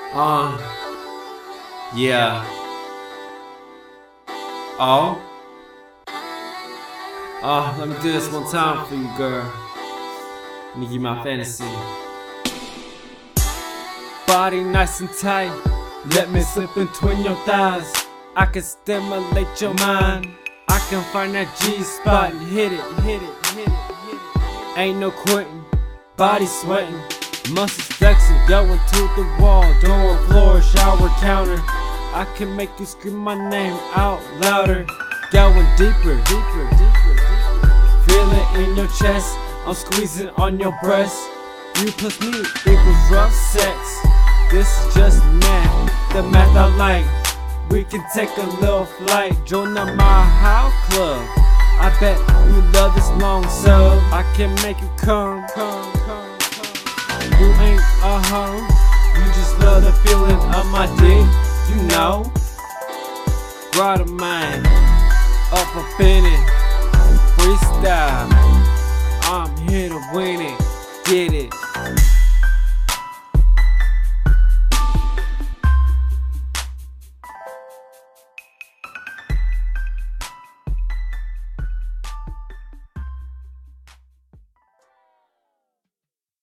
Uh, yeah. Oh. Let me do this one time for you, girl. Let me give you my fantasy. Body nice and tight, let me slip in between your thighs. I can stimulate your mind. I can find that G spot and hit it, hit it, hit it, hit it. Ain't no quitting, body sweating, muscles flexing, going to the wall, door, floor, shower, counter. I can make you scream my name out louder, going deeper, deeper, deeper, deeper. Feel it in your chest, I'm squeezing on your breast. You plus me equals rough sex. This is just math, the math I like. We can take a little flight, join the Mile High Club. I bet you love this long sub. I can make you come. You ain't a hoe, you just love the feeling of my dick, you know. Brought a mind, up in it, freestyle. I'm here to win it, get it.